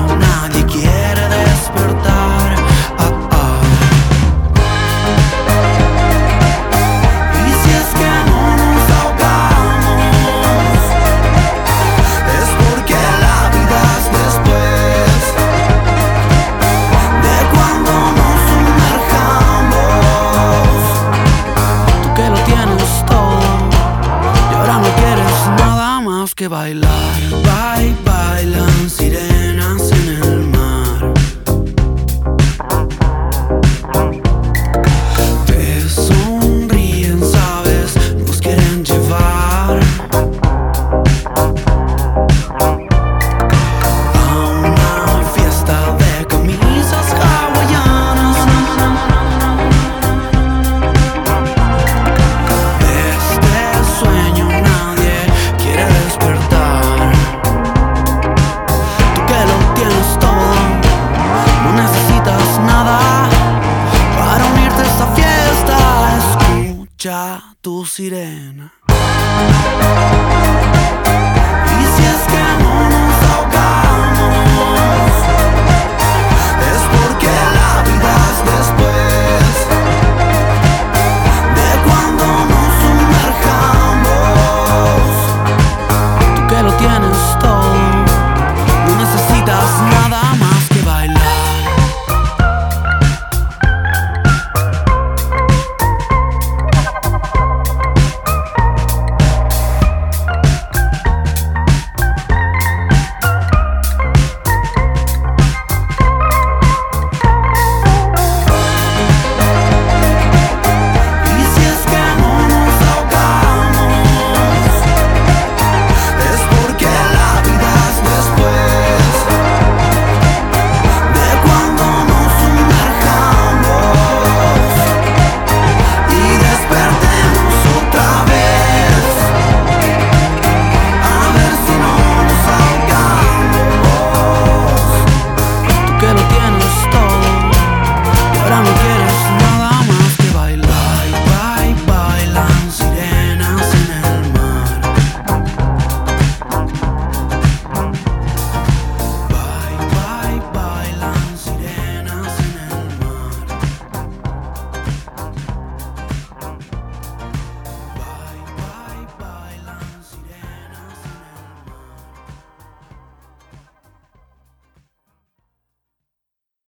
nadie quiere despertar. Y si es que no nos ahogamos, es porque la vida es después de cuando nos sumerjamos. Tú que lo tienes todo y ahora no quieres nada más que bailar. Bailan sirenas en el mar. Te sonríen, sabes, nos quieren llevar a una fiesta de camisas hawaianas. De este sueño nadie quiere despertar. Tú que lo tienes todo, no necesitas nada para unirte a esta fiesta. Escucha tu sirena.